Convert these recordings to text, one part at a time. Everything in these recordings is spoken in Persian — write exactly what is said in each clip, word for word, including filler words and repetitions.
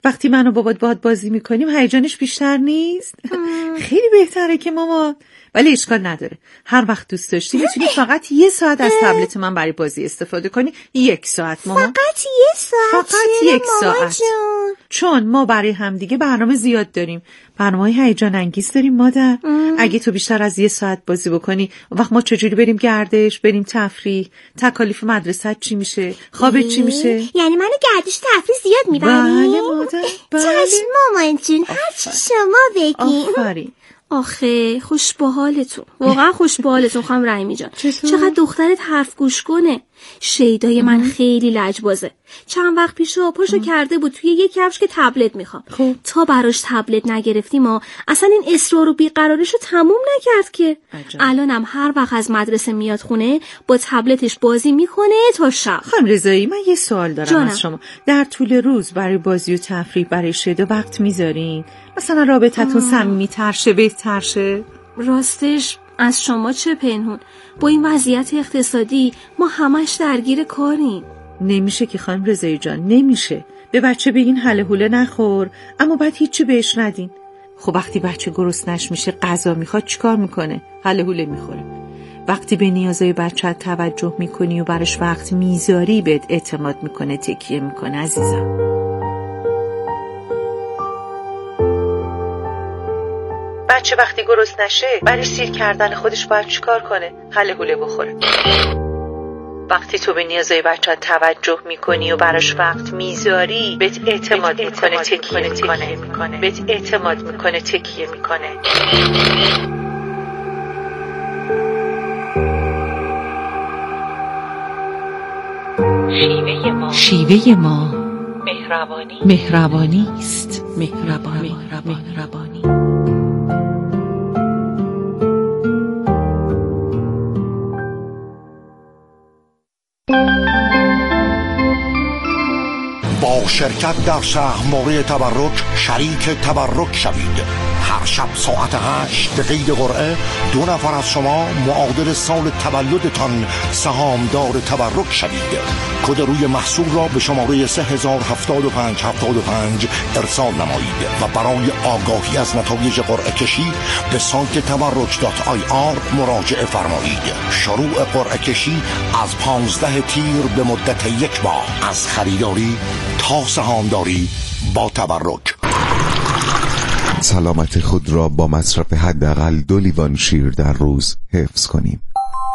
وقتی من و بابات باهات بازی میکنیم هیجانش بیشتر نیست؟ خیلی بهتره که مامان. ولی اشکال نداره، هر وقت دوست داشتی میتونی فقط یه ساعت از تبلت من برای بازی استفاده کنی. یک ساعت مامان. فقط یه ساعت؟ فقط یک ساعت جون. چون ما برای همدیگه برنامه زیاد داریم، برنامه‌های هیجان انگیز داریم مادر. ام. اگه تو بیشتر از یه ساعت بازی بکنی وقت ما چجوری بریم گردش، بریم تفریح، تکالیف مدرسه چی میشه، خوابت چی میشه؟ یعنی منو گردش تفریح زیاد میبری؟ بله مادر بله. چشم مامان جون، هر چی شما بگین. آفرین. آخه خوش به حالتون، واقعا خوش به حالتون خانم رحیمی جان. چقدر دخترت حرف گوش کنه. شیدای من خیلی لجبازه. چند وقت پیشا پاشو کرده بود توی یک کفش که تبلت میخوام. خب. تا براش تبلت نگرفتیم ما اصلا این اصرار و بیقراریشو تموم نکرد که. عجب. الانم هر وقت از مدرسه میاد خونه با تبلتش بازی میکنه تا شب. خانم رضایی من یه سوال دارم جانم. از شما در طول روز برای بازی و تفریح برای شیدا وقت میذارین؟ مثلا رابطتون صمیمی‌تر شه، بهتر شه؟ راستش از شما چه پنهون، با این وضعیت اقتصادی ما همش درگیر کاریم. نمیشه که خانم رضایی جان، نمیشه. به بچه بگین هله هوله نخور اما بعد هیچی بهش ندین. خب وقتی بچه گرسنش میشه غذا میخواد چیکار میکنه؟ هله هوله میخوره. وقتی به نیازهای بچه توجه میکنی و براش وقت میذاری بهت اعتماد میکنه، تکیه میکنه. عزیزم بچه وقتی گرسنه نشه برای سیر کردن خودش باید چیکار کنه؟ هله هوله بخوره. وقتی تو به نیازهای بچه توجه میکنی و براش وقت میذاری بهت اعتماد میکنه، تکیه میکنه. بهت اعتماد میکنه، تکیه میکنه. شیوه ما شیوه ما مهربانی مهربانی است. مهربانی مهربانی با شرکت در سهمواره تبرک شریک تبرک شوید. هر شب ساعت هشت به قید قرعه دو نفر از شما معادل سال تولدتان سهامدار تبرک شوید. کد روی محصول را به شماره سه هزار هفتاد و پنج هفتاد و پنج ارسال نمایید و برای آگاهی از نتایج قرعه کشی به سایت تبرک دات آی آر مراجعه فرمایید. شروع قرعه کشی از پانزده تیر به مدت یک ماه، از خریداری تا سهامداری با تبرک. سلامت خود را با مصرف حداقل دو لیوان شیر در روز حفظ کنیم.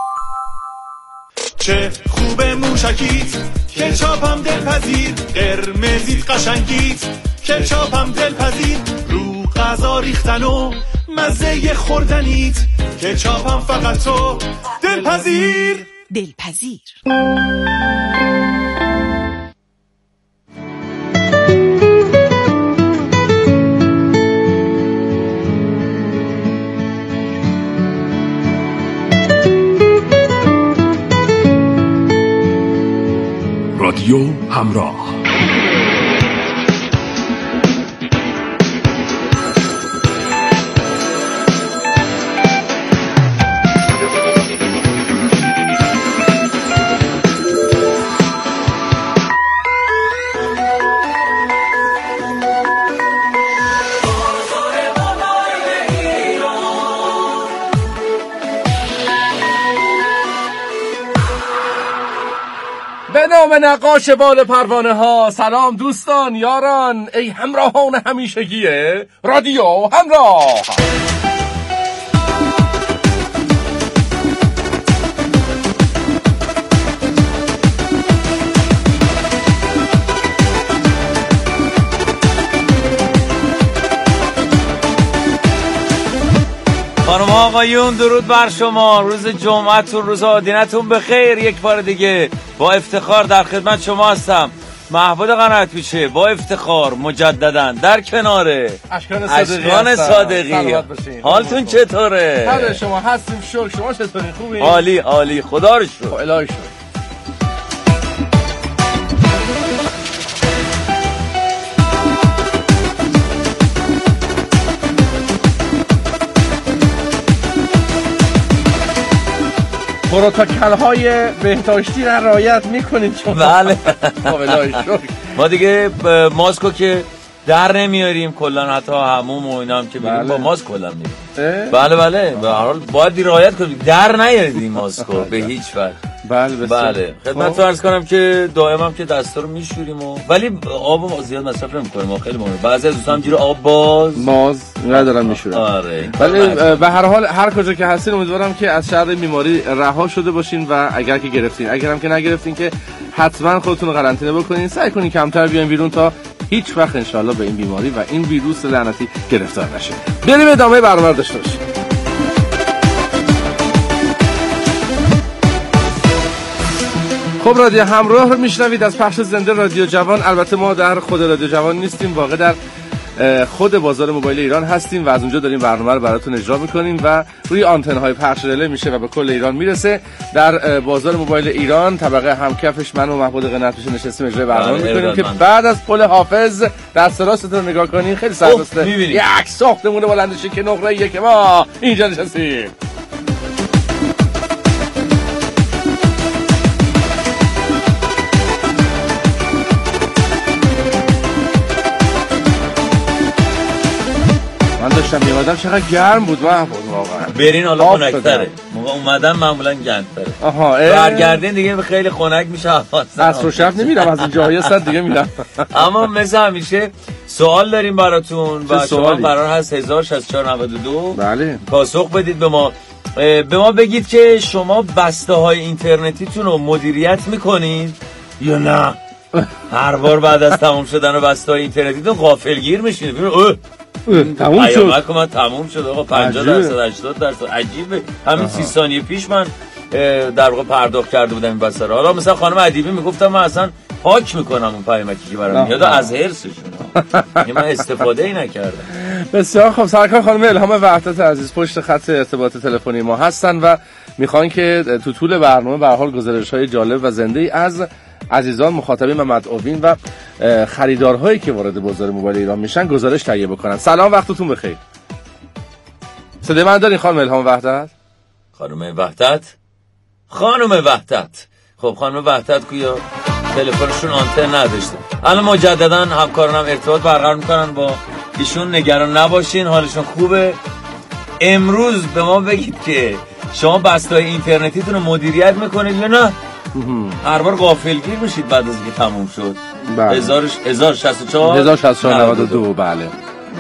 چه خوبه موشکیت، کچاپم دلپذیر، قرمزیت قشنگیت، کچاپم دلپذیر، رو غذا ریختن و مزه خوردنیت، کچاپم فقط تو دلپذیر. دلپذیر رادیو همراه. به نام نقاش بال پروانه ها. سلام دوستان، یاران، ای همراهان همیشگیه رادیو همراه. خانم آقایون درود بر شما. روز جمعتون، روز آدینتون بخیر. یک بار دیگه با افتخار در خدمت شما هستم. محمود قناعت پیشه با افتخار مجددا در کنار اشکان صادقی. اشکان صادقی. حالتون چطوره؟ حال شما هستیم شکر. شما چطورین؟ خوبین؟ عالی عالی، خدا رو شکر. الهی شکر. پروتکل های بهداشتی را رعایت میکنید شما؟ بله. الهی شکر. ما دیگه ماسکو که در نمیاریم کلا، حتی هموم و اینا هم که میریم با ماسک کلا میریم. بله بله به هر حال باید رعایت کنید، در نیارید این ماسکو به هیچ وجه. بله بسیار. بله خدمتتون عرض کنم که دائما هم که دستا رو میشوریم و ولی آب زیاد مصرف نمی‌کنیم ما، خیلی مهمه. بعضی از دوستان گیر آب باز باز ندارن میشورن. آره ولی به هر حال هر کجا که هستین امیدوارم که از شر بیماری رها شده باشین و اگر که گرفتین، اگر هم که نگرفتین که حتما خودتون رو قرنطینه بکنین، سعی کنین کمتر بیاین بیرون تا هیچ وقت انشالله به این بیماری و این ویروس لعنتی گرفتار نشین. بریم ادامه برنامه رو داشته باشیم. خب رادیو همراه رو میشنوید از پخش زنده رادیو جوان. البته ما در خود رادیو جوان نیستیم، واقع در خود بازار موبایل ایران هستیم و از اونجا داریم برنامه رو براتون اجرا میکنیم و روی آنتن‌های پخش رله میشه و به کل ایران میرسه. در بازار موبایل ایران طبقه همکفش من و محمود قناعت‌پوش نشستیم اجرای برنامه میکنیم که بعد از پل حافظ دست راستتون رو نگاه کنین خیلی سرراسته یک ساختمون بلندشی که نقره یک ما اینجا نشستیم. من داشتم میومدم چقدر گرم بود محمود واقعا. برین حالا خنک‌تره. موقع اومدن معمولا گرم‌تره. آها برگردین دیگه خیلی خنک میشه. عصر و شب نمیرم از این جاهای صد دیگه میرم. اما مثل همیشه سوال داریم براتون و شما قرار هست هزار و شصت و چهار نود و دو بله پاسخ بدید به ما. به ما بگید که شما بسته‌های اینترنتیتون رو مدیریت میکنید یا نه؟ هر بار بعد از تمام شدن بسته‌های اینترنتیتون غافلگیر میشید. ببین تموم شد. پیامک من تموم شد آقا پنجاه درصد هشتاد درصد عجیبه. همین سی ثانیه پیش من در واقع پرداخت کرده بودم این بسته رو. حالا مثلا خانم ادیبی میگفتم من اصلا پاک میکنم اون پیامکی که برام میاد از حرصشون. یعنی من استفاده ای نکردم. بسیار خب سرکار خانم الهام وحدت عزیز پشت خط ارتباط تلفنی ما هستن و میخوان که تو طول برنامه به هر حال گزارش‌های جالب و زنده از عزیزان مخاطبین و مدعوین و خریدارهایی که وارد بازار موبایل ایران میشن گزارش تهیه بکنن. سلام وقتتون بخیر. صدای من دارین خانم الهام وحدت؟ خانم وحدت؟ خانم وحدت. خب خانم وحدت کیا؟ تلفنشون آنتن نداشته. الان مجددا همکارانم ارتباط برقرار میکنن با ایشون، نگران نباشین حالشون خوبه. امروز به ما بگید که شما بسته‌های اینترنتیتون رو مدیریت میکنید یا نه؟ هر بار غافلگیر میشید بعد از اینکه تموم شد. بله. هزار و شصت و چهار هزار و شصت و چهار نود و دو بله.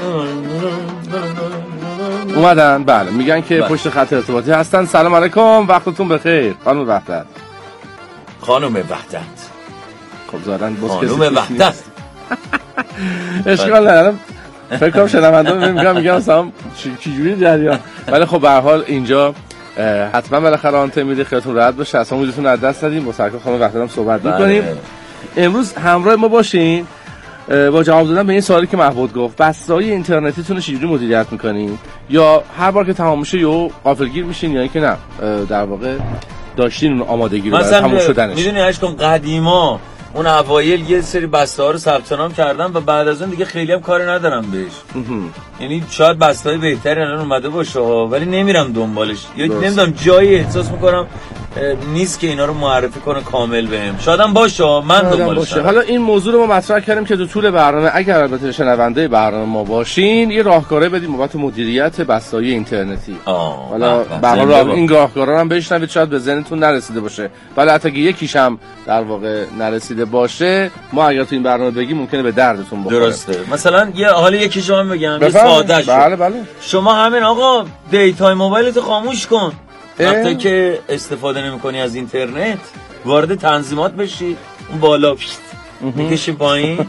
اومدن بله میگن که بله. پشت خط ارتباطی هستن. سلام علیکم وقتتون بخیر خانم وحدت. خانم وحدت خب زارن بس خانم وحدت اشکال ندارم. فکر کنم شنونده‌ها میگم میگم سلام چی جوری جریان. ولی خب به هر حال اینجا حتما بالاخره آنتن میده خیلیتون راحت باشه. اصلا موضوعتون از دست ندیم. با سرکار خانم وحدت هم صحبت می‌کنیم. امروز همراه ما باشین با جواب دادن به این سوالی که محمود گفت. بسته‌های اینترنتیتون رو چجوری مدیریت می‌کنین؟ یا هر بار که تمام میشه یا غافلگیر میشین یا اینکه نه در واقع داشتین اون آمادگی رو برای تموم شدنش؟ میدونی اشکام قدیما اون اوایل یه سری بسته‌ها رو ثبت نام کردم و بعد از اون دیگه خیلی هم کاری ندارم بهش. یعنی شاید بسته‌های بهتری الان اومده باشه ولی نمیرم دنبالش. یا نمیدونم جایی احساس میکنم نیست که اینا رو معرفی کنه کامل بهم. شاید هم باشه من دنبالش. حالا این موضوع رو ما مطرح کردیم که تو طول برنامه اگر البته شنونده برنامه ما باشین یه راهکاری بدیم بابت مدیریت بسته‌های اینترنتی. حالا برنامه این راهکارا هم بشنوید شاید به ذهنتون نرسیده باشه. ولی حتی که یکیش هم در واقع نرسیده باشه ما اگر تو این برنامه بگیم ممکنه به دردتون بخوره. درسته. مثلا یه حالا یکیشو من بگم یه ساده شو. بله بله. شما همین آقا دیتای موبایلتو خاموش کن. وقتی که استفاده نمی‌کنی از اینترنت وارد تنظیمات بشی اون بالا میکشی پایین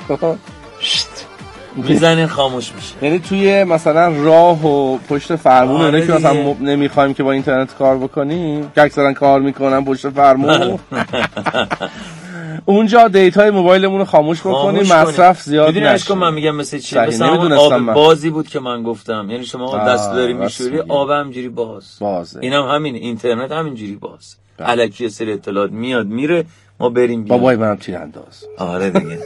میزنین خاموش میشه. یعنی توی مثلا راه و پشت فرمون اونه که مثلا م... نمیخوایم که با اینترنت کار بکنیم که اکثرا کار میکنن پشت فرمون اونجا دیتای موبایلمون رو خاموش بکنیم مصرف زیاد نشه. میدونی من میگم مثل چی؟ مثل اون آب من. بازی بود که من گفتم. یعنی شما دست داری میشوری آب همجوری باز بازه. اینم هم همین اینترنت همینجوری باز. الکی سری اطلاعات میاد میره ما بریم بیرون. بابای منم تیرانداز. آره دیگه.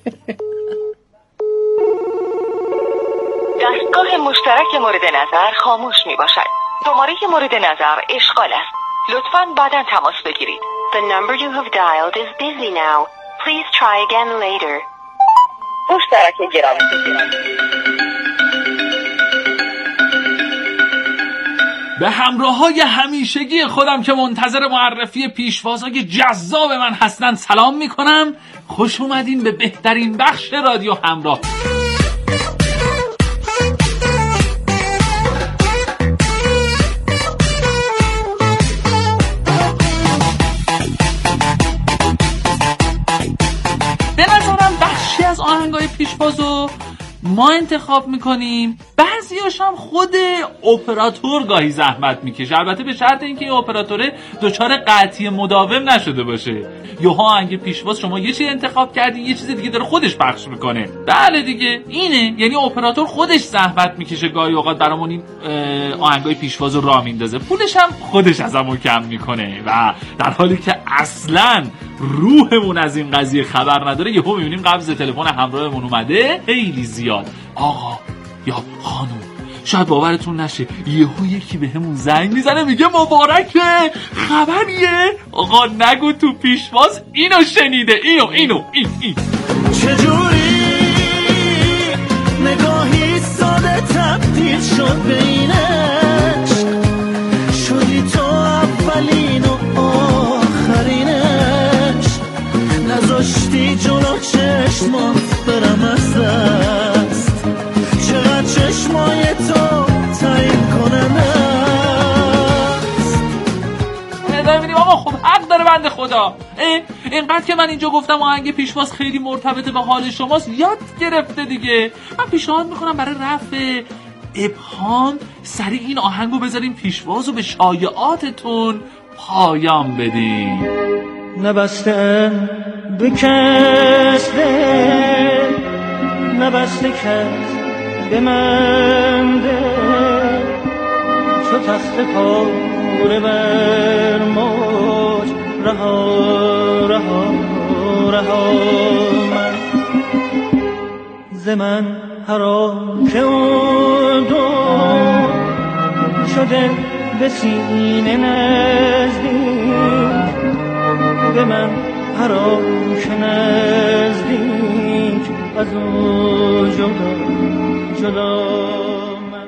دستگاه مشترک مورد نظر خاموش می باشد. شماره مورد نظر اشغال است. لطفاً بعداً تماس بگیرید. The number you have dialed is busy now. Please try again later. مشترک گرامی. به همراه‌های همیشگی خودم که منتظر معرفی پیشوازهای جذاب من هستن سلام میکنم. خوش اومدین به بهترین بخش رادیو همراه. به نظرم بخشی از آهنگای پیشوازو ما انتخاب میکنیم، بعضیاش هم خود اپراتور گاهی زحمت میکشه، البته به شرط اینکه این اپراتوره دچار قطعی مداوم نشده باشه. یوها آهنگ پیشواز شما یه چیز انتخاب کردین، یه چیز دیگه داره خودش پخش میکنه. بله دیگه اینه، یعنی اپراتور خودش زحمت میکشه گاهی اوقات برامون این آهنگای پیشواز رو راه میندازه، پولش هم خودش ازمون کم میکنه و در حالی که اصلاً روحمون از این قضیه خبر نداره یهو میبینیم قبض تلفن همراهمون اومده خیلی زیاد. آقا یا خانم، شاید باورتون نشه یهو یکی به همون زنگ میزنه میگه مبارکه، خبریه؟ آقا نگو تو پیشواز اینو شنیده، اینو اینو این این چجوری نگاهی ساده تبدیل شد به این عشق، شدی تو اولین و آخرینش، نذاشتی جلو چشمات برم از دست، چقدر چشمای تو تعیین کننده است. ادامه میدیم. آقا خب حق داره بنده خدا، اینقدر که من اینجا گفتم آهنگ پیشواز خیلی مرتبط به حال شماست، یاد گرفته دیگه. من پیشنهاد میکنم برای رفع ابهام سریع این آهنگو بذاریم پیشواز و به شایعاتتون پایان بدیم. نبسته بکسته نبسته کس به من ده، چو تخت پاره بر موج رها رها رها من ز من حرام که اون دو شده به سینه نزدیک، به من حرام که نزدیک از اون جدا جدا من.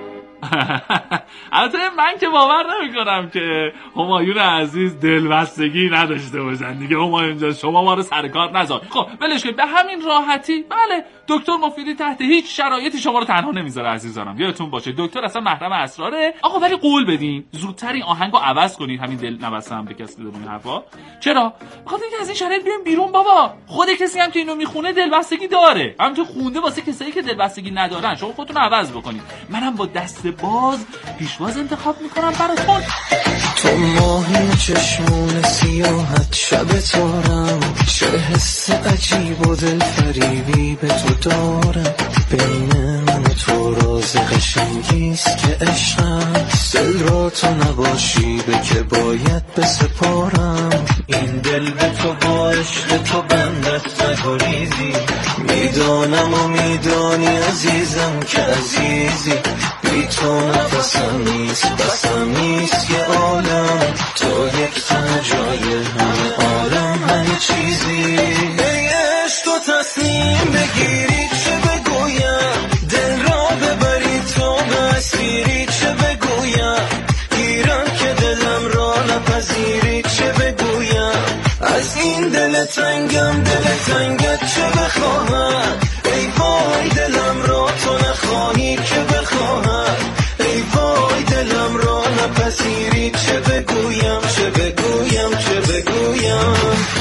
البته من که باور نمی کنم که همایون عزیز دلبستگی نداشته باشن دیگه. همایون جان شما ما رو سر کار نذار. خب ولش کن، به همین راحتی. بله دکتر مفیدی تحت هیچ شرایطی شما رو تنها نمیذاره عزیزانم، یادتون باشه دکتر اصلا محرم اسراره. آقا ولی قول بدین زودتر این آهنگو عوض کنید، همین دل نبستم به کسی بدون حرفا. چرا؟ بخاطر اینکه از این شرایط بیایم بیرون بابا. خود کسی هم که اینو میخونه دلبستگی داره، همونطور خونده واسه کسایی که دلبستگی ندارن. شما خودتون عوض بکنید. منم با دست باز پیشواز انتخاب میکنم براتون. تو ماهی چشمون سیاحت شب تارم، چه حس عجیب و دل فریبی به تو دارم، بین من و تو راز قشنگیست که عشقم، دل را تو نباشی به که باید بسپارم، این دل به تو با عشق تو بندت نگریزی، میدانم و میدانی عزیزم که عزیزی، بی تو نفسم نیست بسم نیست یه عالم، تو یک تنها جای همه عالم همه چیزی، ای عشق تو تصمیم بگیری چه بگویم، دل را ببری تو به اسیری چه بگویم، گیرم که دلم را نپذیری چه بگویم، از این دل تنگم دل تنگت چه بخواهم، ای وای دلم را تو نخواهی که بخواهم، ای وای دلم را نپذیری چه بگویم چه بگویم چه بگویم.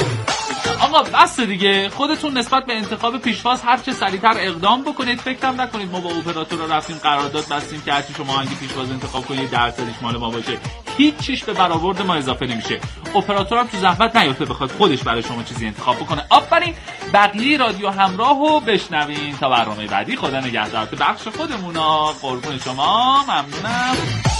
آقا بس دیگه، خودتون نسبت به انتخاب پیشواز هر چه سریعتر اقدام بکنید. فکرم نکنید ما با اپراتور رو رفتیم قرارداد بستیم که هرچی شما آهنگ پیشواز انتخاب کنید درصدش مال ما باشه، هیچ چیش به برآورد ما اضافه نمیشه. اپراتور هم تو زحمت نیافته بخواد خودش برای شما چیزی انتخاب بکنه. آفرین. بقیه رادیو همراهو بشنوین تا برنامه بعدی. خدا نگهدار. تو بخش خودمونا. قربون شما. ممنونم.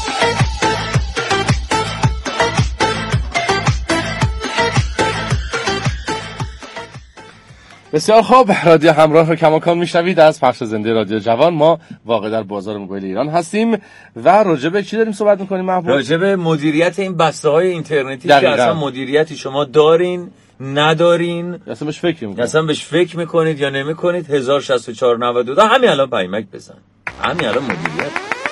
بسیار خوب، رادیو همراه رو کماکان میشنوید از پخش زنده رادیو جوان. ما واقع در بازار موبایل ایران هستیم و راجع به چی داریم صحبت می‌کنیم محمود؟ راجع به مدیریت این بسته‌های اینترنتی که اصلا مدیریتی شما دارین ندارین، اصلا بهش فکر میکنید اصلا بهش فکر میکنید یا نمیکنید، هزار و شصت و چهار نود و دو همین الان پیامک بزن، همین الان مدیریت.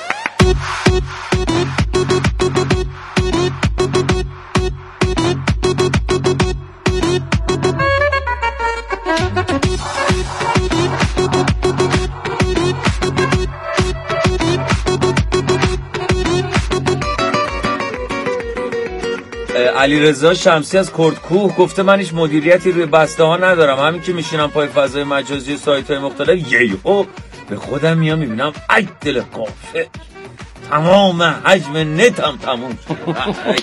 علیرضا شمسی از کردکوه گفته من هیچ مدیریتی روی بسته ها ندارم، همین که میشینم پای فضای مجازی سایت های مختلف یهو به خودم میام میبینم ای دل غافل تمام حجم نتم تموم شد.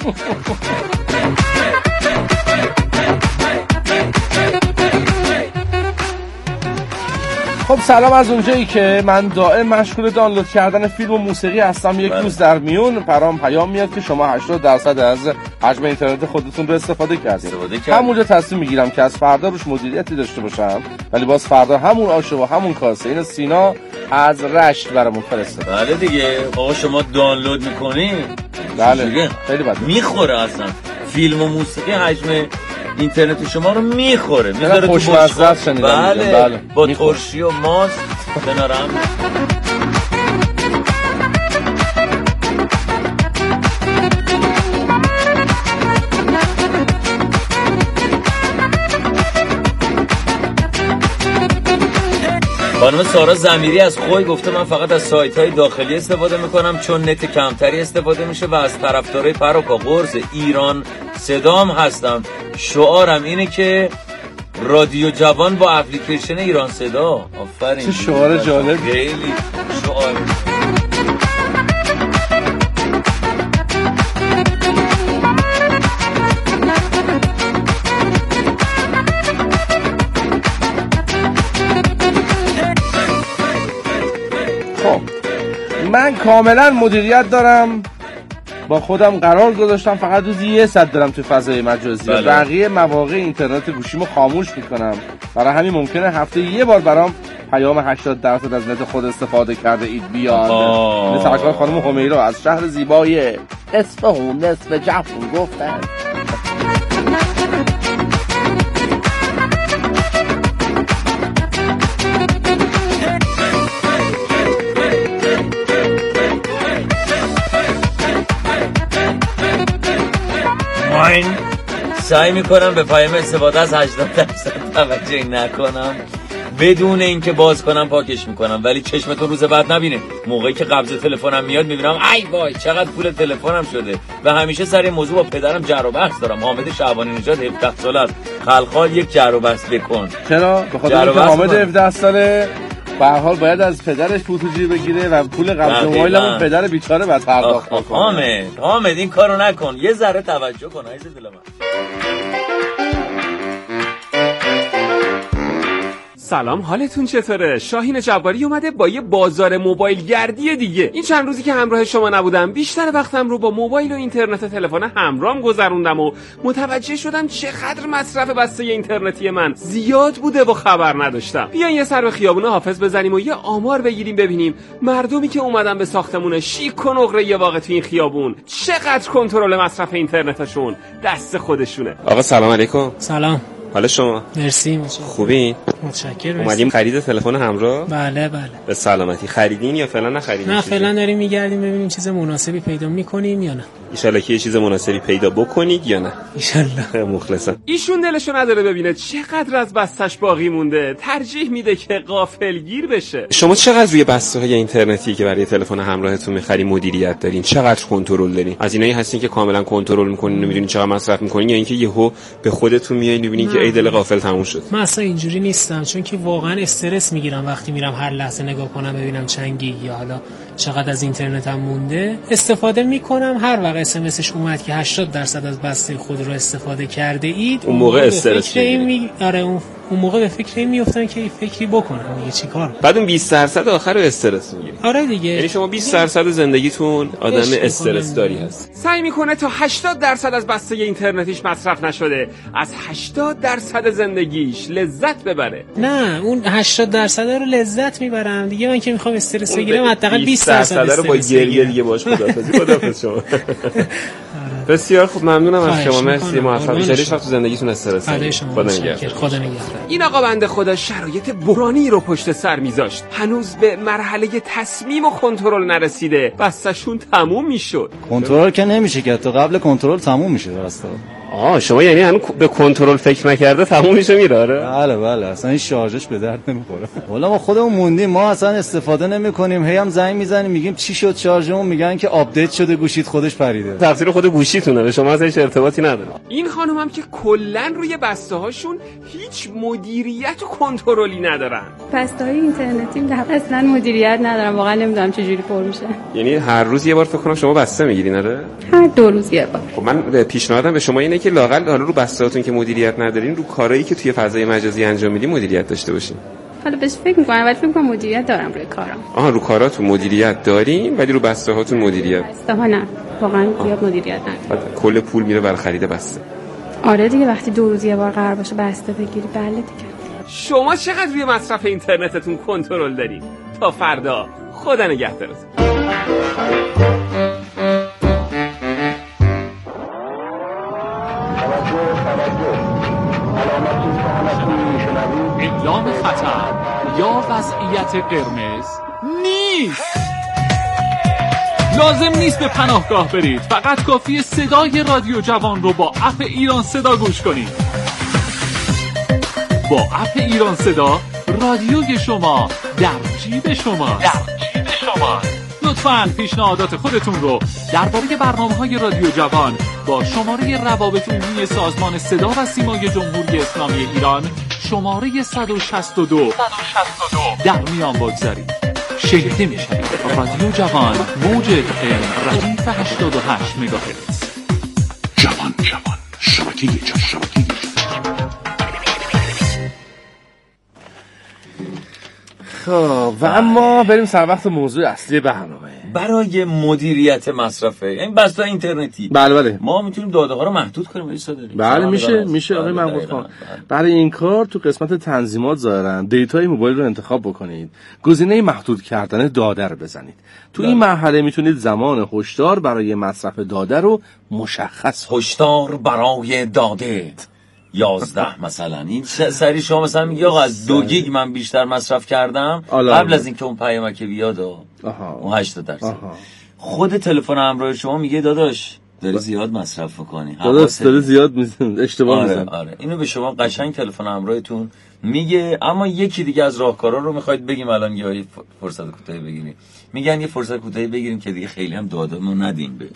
خب سلام از اونجایی که من دائم مشغول دانلود کردن فیلم و موسیقی هستم. یک روز در میون برام پیام میاد که شما هشتاد درصد از حجم اینترنت خودتون رو استفاده کردید. همونجا تصمیم میگیرم که از فردا روش مدیریتی داشته باشم، ولی باز فردا همون آشه و همون کاسه. اینو سینا از رشت برامون فرستاد. بله دیگه آقا شما دانلود میکنی؟ بله خیلی بده میخوره اصلا فیلم و موسیقی حجم اینترنت شما رو میخوره، میذاره تو خوشمزه شنیدم. بله, بله. با ترشی و ماست کنارم. خانم سارا زمیری از خوی گفته من فقط از سایت های داخلی استفاده میکنم چون نت کمتری استفاده میشه و از طرفدارای پروپا قرص ایران صدام هستم. شعارم اینه که رادیو جوان با اپلیکیشن ایران صدا. آفرین، چه شعار جالب. خیلی شعار. من کاملا مدیریت دارم، با خودم قرار گذاشتم فقط روزی یه ساعت دارم تو فضای مجازی. بله. بقیه مواقع اینترنت گوشیمو خاموش میکنم، برای همین ممکنه هفته یه بار برام پیام هشتاد درصد از نت خود استفاده کرده اید بیاد. این سرکار خانم همیرا از شهر زیبای اصفهان نصف جفون گفتن. من سعی میکنم به پیام استفاده از هشتاد درصد توجه نکنم، بدون اینکه باز کنم پاکش میکنم، ولی چشمتون روز بعد نبینه. موقعی که قبض تلفنم میاد میبینم ای وای چقدر پول تلفنم شده. و همیشه سر این موضوع با پدرم جر و بحث دارم. حامد شعبانی نژاد هفده ساله است. خلخال یک جر و بحث بکن. چرا؟ به خاطر اینکه حامد هفده ساله به هر حال باید از پدرش پول تو جیب بگیره و پول قبض موبایلمون پدر بیچاره بعد پرداخت کنه. حامد حامد این کارو نکن، یه ذره توجه کن عزیز دل من. سلام، حالتون چطوره؟ شاهین جباری اومده با یه بازار موبایل گردی دیگه. این چند روزی که همراه شما نبودم بیشتر وقتم رو با موبایل و اینترنت تلفن همراهم گذروندم و متوجه شدم چقدر مصرف بسته اینترنتی من زیاد بوده و خبر نداشتم. بیاین یه سر به خیابون حافظ بزنیم و یه آمار بگیریم ببینیم مردمی که اومدن به ساختمون شیک و نقره یه واقع تو این خیابون چقدر کنترل مصرف اینترنتشون دست خودشونه. آقا سلام علیکم. سلام. حالا شما؟ مرسی. متشکرم. خوبین؟ متشکرم. اومدیم خرید تلفن همراه؟ بله بله. به سلامتی. خریدین یا فعلا نخریدین؟ نه فعلا داریم میگردیم ببینیم چیز مناسبی پیدا میکنیم یا نه. ان شاءالله که یه چیز مناسبی پیدا بکنید یا نه. ان شاءالله. مخلصم. ایشون دلشو نداره ببینه چقدر از بستش باقی مونده، ترجیح میده که غافلگیر بشه. شما چقدر روی بسته‌های اینترنتی که برای تلفن همراهتون می‌خرید مدیریت دارین؟ چقدر کنترل دارین؟ از اینایی هستین که کاملا کنترل می‌کنین و می‌دونین چقدر مصرف می‌کنین، یا اینکه یهو به خودتون میایین می‌بینین که ای دل غافل تموم شد؟ من اصلا اینجوری نیستم، چون که واقعا استرس میگیرم وقتی میرم هر لحظه نگاه کنم ببینم چند گیگ یا حالا چقدر از اینترنتم مونده. استفاده میکنم هر وقت اس ام اسش اومد که هشتاد درصد از بسته خود رو استفاده کرده اید، اون موقع استرس می... آره اون اون موقع به فکر این میافتم که فکری بکنم دیگه چیکار. بعد اون بیست درصد آخر رو استرس میگیری. آره دیگه. یعنی شما بیست درصد زندگیتون آدم استرس داری هست. سعی میکنه تا هشتاد درصد از بسته اینترنتیش مصرف نشده از هشتاد درصد زندگیش لذت ببره. نه اون هشتاد درصد رو لذت میبرم دیگه. من که میخوام استرس بگیرم حداقل بیست درصد رو با گریه دیگه باش خدافظی. خدافظ شما. بسیار خوب، ممنونم از شما. مرسی، میکنم. موفق باشید. تو زندگیتون استرس خدا نگیرید. خدا نگهدار. این آقا بنده خدا شرایط بحرانی رو پشت سر میذاشت، هنوز به مرحله تصمیم و کنترل نرسیده، بستشون تموم میشد. کنترل که نمیشه که، تا قبل کنترل تموم میشه راستا. آه شما یعنی هنوز به کنترل فکر نکرده تموم میشه میره؟ آره بله بله، اصلا این شارژش به درد نمیخوره. والا ما خودمون موندیم، ما اصلا استفاده نمیکنیم، هی هم زنگ میزنیم میگیم چی شد شارژمون، میگن که آپدیت شده گوشیت خودش پریده. تقصیر خود گوشیتونه، به شما ازش ارتباطی نداره. این خانم هم که کلا روی بسته هاشون هیچ مدیریت و کنترلی ندارن. بسته های اینترنتی اصلا مدیریت ندارن، واقعا نمیدونم چه جوری پر میشه. یعنی هر روز یه بار فکر کنم شما بسته میگیرین؟ آره هر دو روز یه بار. خب من پیشنهادم به شما اینه که لااقل حالا رو بسته‌هاتون که مدیریت ندارین، رو کارهایی که توی فضای مجازی انجام میدین مدیریت داشته باشین. حالا بهش فکر می‌کنم، ولی فکر می‌کنم مدیریت دارم روی کارم. آها رو کاراتون مدیریت دارین ولی رو بسته‌هاتون مدیریت. بسته نه، واقعا زیاد مدیریت ندارم. کل پول میره برای خرید بسته. آره دیگه، وقتی دو روز یه بار قرار باشه بسته بگیری، بله دیگه. شما چقدر روی مصرف اینترنتتون کنترل دارین؟ تا فردا، خدا نگهدارتون. اعلام خطر یا وضعیت قرمز نیست. لازم نیست به پناهگاه برید، فقط کافیه صدای رادیو جوان رو با اپ ایران صدا گوش کنید. با اپ ایران صدا رادیوی شما در جیب شما در جیب شما. لطفاً پیشنهادات خودتون رو درباره برنامه‌های رادیو جوان با شماره روابط عمومی سازمان صدا و سیمای جمهوری اسلامی ایران شماره صد و شصت و دو در میان بگذارید. شنیده میشوید. رادیو جوان موج اف ام ردیف هشتاد و هشت مگاهرتز. جوان جوان شبکه جا شبکه خب و اما بریم سر وقت موضوع اصلی برنامه. برای مدیریت مصرفه این بسته اینترنتی، بله بله، ما میتونیم داده ها رو محدود کنیم ولی صادریم. بله میشه میشه آقای محمود خان. برای این کار تو قسمت تنظیمات ظاهرا دیتای موبایل رو انتخاب بکنید، گزینه محدود کردن داده رو بزنید. تو این مرحله میتونید زمان هشدار برای مصرف داده رو مشخص کنید. هشدار برای داده یازده مثلا. این سری شما مثلا میگی آقا از دو گیگ من بیشتر مصرف کردم قبل از اینکه اون پیامک بیاد و اون هشتاد درصد. خود تلفن همراه شما میگه داداش داری زیاد مصرف میکنی، داداش داری زیاد میزن، اشتباه میزن. آره آره اینو به شما قشنگ تلفن همراهتون میگه. اما یکی دیگه از راهکارا رو میخواید بگیم الان، یا فرصت کوتاهی بگیریم؟ میگن یه فرصت کوتاهی بگیریم که دیگه خیلی هم دادمون ندیم به.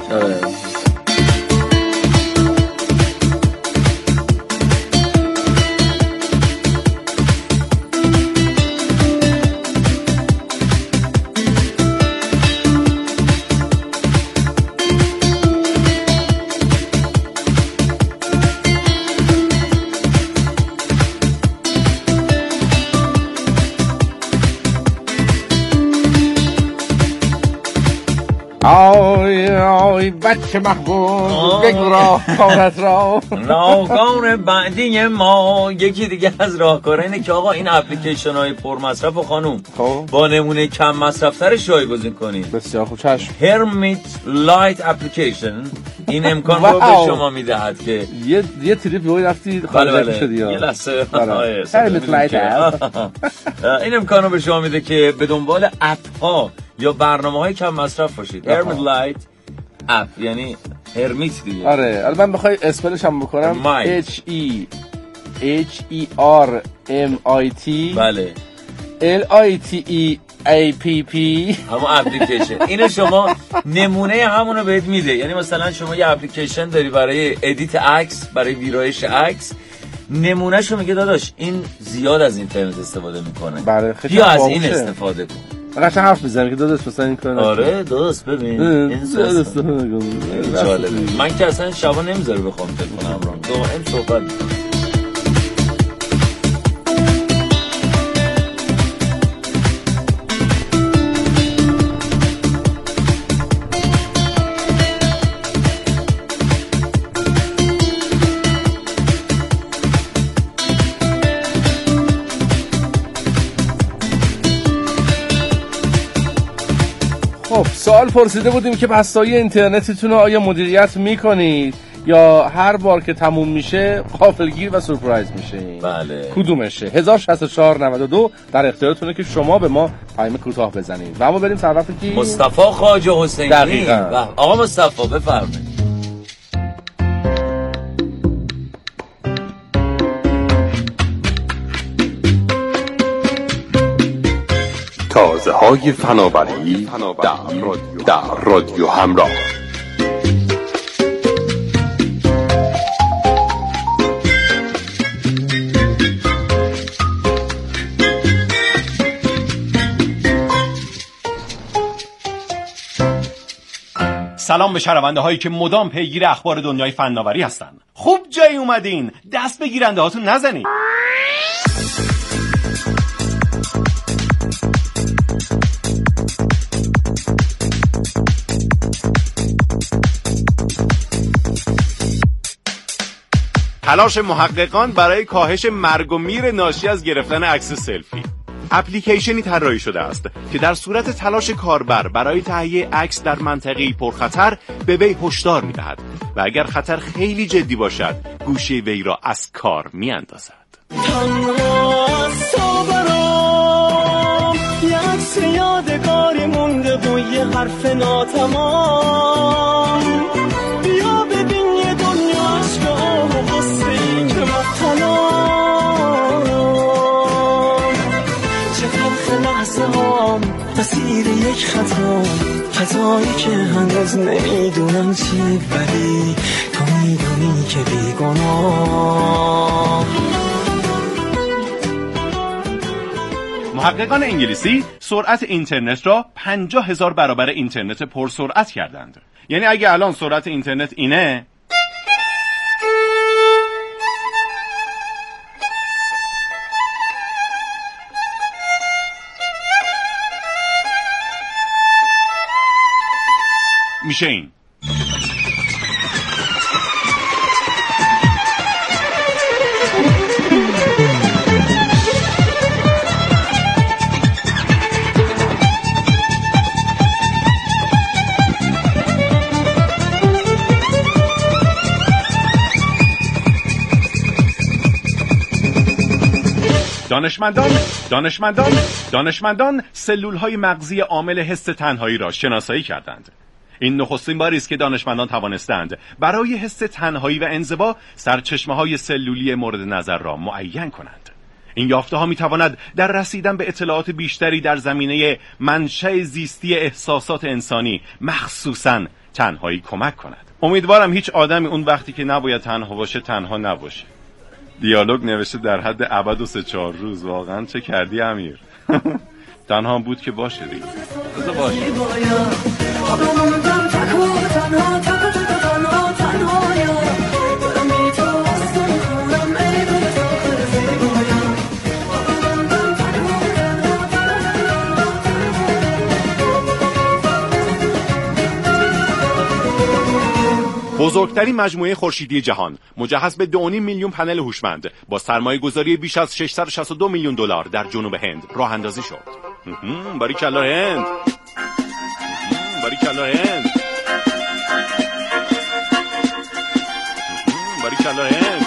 آی آی بچه محبوب بگو راهکارت را. راهکار بعدی ما یکی دیگه از راهکارا اینه که آقا این اپلیکیشن های پر مصرف و خانوم با نمونه کم مصرف ترش جایگزین کنید. بسیار خوب چشم. هرمیت لایت اپلیکیشن این امکان رو به شما میدهد که یه یه تریپ روی رفتی خارج شدی. یه لحظه هرمیت لایت این امکان رو به شما میده که به دنبال اپ ها یا برنامه‌های کم مصرف باشید. هرمیت لایت اپ یعنی هرمیت دیگه. آره الان من بخوای اسپلش هم بکنم H E H E R M I T بله L I T E A P P همون اپلیکیشن. اینو شما نمونه همونو بهت میده. یعنی مثلا شما یه اپلیکیشن داری برای ادیت عکس، برای ویرایش عکس، نمونهشو میگه داداش این زیاد از اینترنت استفاده میکنه، بله خیلی بیا از این استفاده کن. قشنگ حرف میزنم که داداش مثلا این کارو. آره داداش ببین این جالبه. من که اصلا شبا نمیذاره بخوام تلفن همراهم دائم صحبت میکنم. خب سوال پرسیده بودیم که بستای اینترنتتون رو آیا مدیریت میکنید یا هر بار که تموم میشه غافلگیر و سورپرایز میشه؟ بله. کدومشه؟ هزار و شصت و چهار نود و دو در اختیارتونه که شما به ما پیام کوتاه بزنید. و اما بریم سر وقت کی؟ مصطفی خواجه حسینی. دقیقاً. آقا مصطفی بفرمایید. تازه های فناوری در, در رادیو همراه. سلام به شنونده هایی که مدام پیگیر اخبار دنیای فناوری هستن. خوب جایی اومدین، دست به گیرنده هاتون نزنید. تلاش محققان برای کاهش مرگ و میر ناشی از گرفتن عکس سلفی. اپلیکیشنی طراحی شده است که در صورت تلاش کاربر برای تهیه عکس در منطقه‌ای پرخطر به وی هشدار می‌دهد و اگر خطر خیلی جدی باشد گوشی وی را از کار می‌اندازد. تنها از تو برام یه عکس یادگاری مونده و یه حرف ناتمام. بیا ببین یه دنیا عشق آه و غصه‌ای که مبتلام. چه تلخ لحظه هام تأثیر یک خطا، خطایی که هنوز نمیدونم چی، ولی تو میدونی که بیگناه. محققان انگلیسی سرعت اینترنت را پنجاه هزار برابر اینترنت پرسرعت کردند. یعنی اگه الان سرعت اینترنت اینه، میشه این. دانشمندان دانشمندان دانشمندان سلول‌های مغزی عامل حس تنهایی را شناسایی کردند. این نخستین باری است که دانشمندان توانستند برای حس تنهایی و انزوا سرچشمه‌های سلولی مورد نظر را معین کنند. این یافته‌ها می‌تواند در رسیدن به اطلاعات بیشتری در زمینه منشأ زیستی احساسات انسانی، مخصوصاً تنهایی، کمک کند. امیدوارم هیچ آدمی اون وقتی که نباید تنها باشه تنها نباشه. دیالوگ نوشته در حد ابد و سه چهار روز. واقعا چه کردی امیر؟ تنها بود که باشه دیگه. بذار باشه. بزرگترین مجموعه خورشیدی جهان مجهز به دو و نیم میلیون پنل هوشمند با سرمایه‌گذاری بیش از ششصد و شصت و دو میلیون دلار در جنوب هند راه اندازی شد. باریکلا هند، باریکلا هند، باریکلا هند.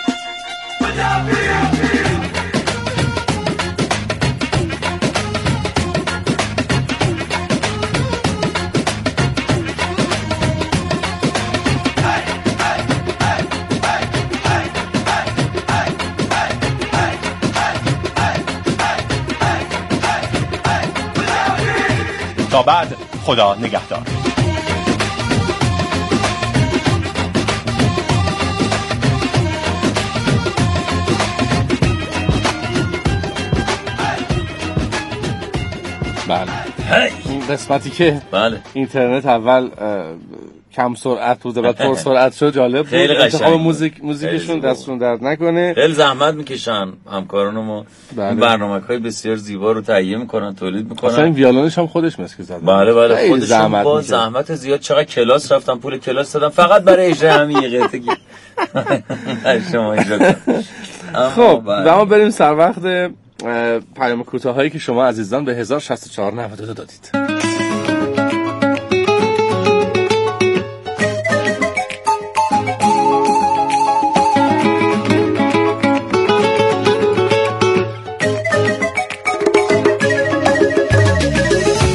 تا بعد، خدا نگهدار. بله این قسمتی که بله اینترنت اول کم سرعت بود بعد پر سرعت شد جالب بود. انتخاب موزیک موزیکشون دستشون درد نکنه. خیلی زحمت میکشن همکاران ما. بله. این برنامه‌های بسیار زیبا رو تهیه میکنن، تولید میکنن. اصلا این ویولونش هم خودش مسکی زده. بله بله خودش زحمت با میشه. زحمت زیاد. چقدر کلاس رفتم، پول کلاس دادم فقط برای اجرای همین یه قطعه شما اجرا کنید. خب اما بریم سر وقت پیام کوتاهایی که شما عزیزان به هزار و شصت و چهار نود و دو دادید.